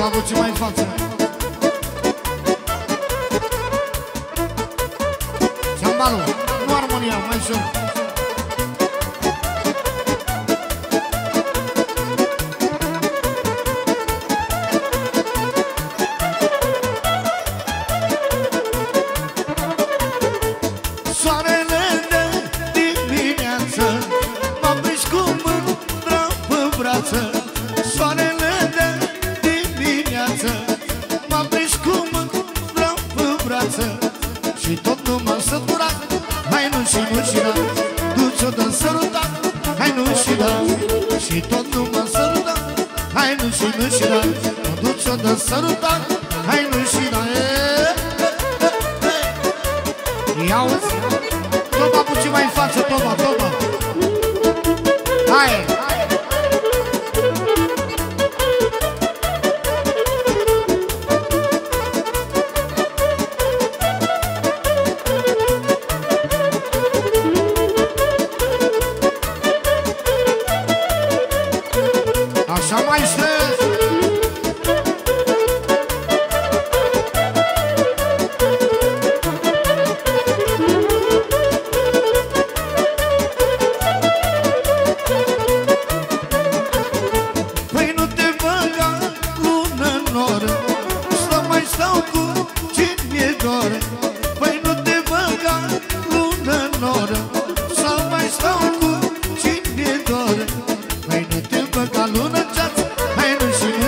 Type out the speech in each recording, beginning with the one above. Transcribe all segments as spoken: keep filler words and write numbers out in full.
Toma puțin mai în față. Ceambalul, nu armonia, mai ușor. Soarele de dimineață m-a prins cu mândra pe brață. Soarele de dimineață m-a prins cu mândra pe brață. Și tot nu m-am săturat. Hai nu și nu și da, du-ți-o de sărutat. Hai nu și da, și tot nu m-am sărutat. Hai nu și nu și da, du-ți-o de sărutat. Hai nu și da. Ia-uzi, Toma puțin mai în față, Toma, Toma. Hai! Așa mai sus! Păi nu te băga lună în noră, să mai stau cu ce-mi-e dor. Păi nu te băga lună în noră, să mai stau cu ce-mi-e dor. Păi nu te băga lună în ceață, hai nu și nu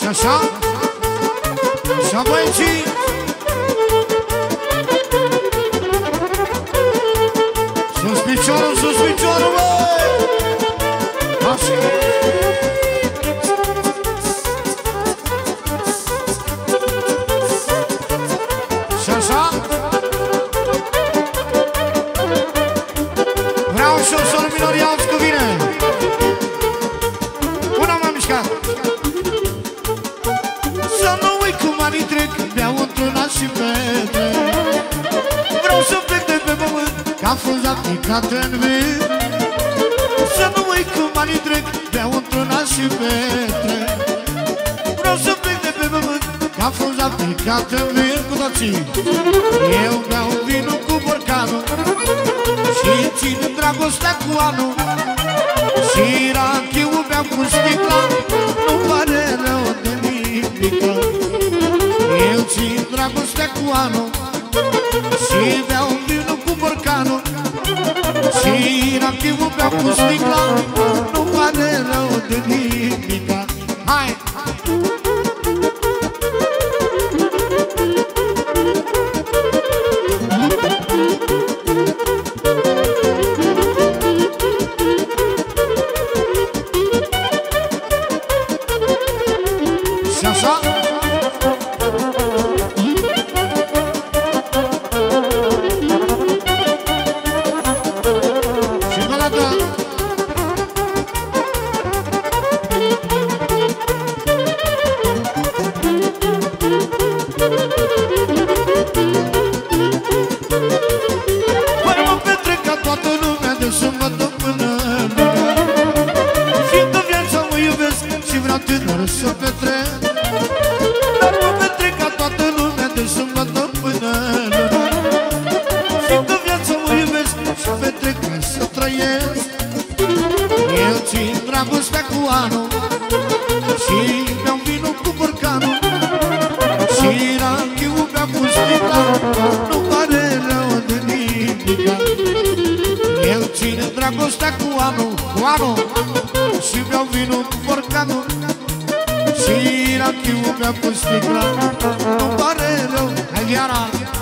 așa, așa băieții. Sus piciorul, sus piciorul, băi! Așa. Și așa. Vreau și o solul minor, ia-ți cu vine. Una m-am mișcat. Să nu uit cum anii trec, beau într-una și petrec. Vreau să plec de pe pământ, ca frunza picat în vânt. Să nu uit cum anii trec, beau într-una și petrec. Vreau să plec de pe pământ, ca frunza picat în vânt. Cu toții. Eu beau vinul cu borcanul și țin dragostea cu anul. Și rachiul beau cu sticla, nu pare rău de nimica. Eu țin dragostea cu anul și beau vinul cu borcanul. Și rachiul beau cu sticla, nu pare rău de nimica. Hai! Și așa. Și încă o dată. Păi mă petrec ca toată lumea, de sâmbătă până luna. Fiindcă viața mă iubesc și vreau tânăr să petrec. Dar mă petrec ca toată lumea, de sâmbătă până luna. Fiindcă viața mă iubesc și petrec ca să trăiesc. Eu țin dragostea cu anul și beau vinul cu borcanul. Și rachiul beau cu sticla, nu pare rău de nimica. Eu țin dragostea cu anul, cu anul, și beau vinul cu borcanul. Și rachiul beau cu sticla, nu pare rău. Hai, Viara!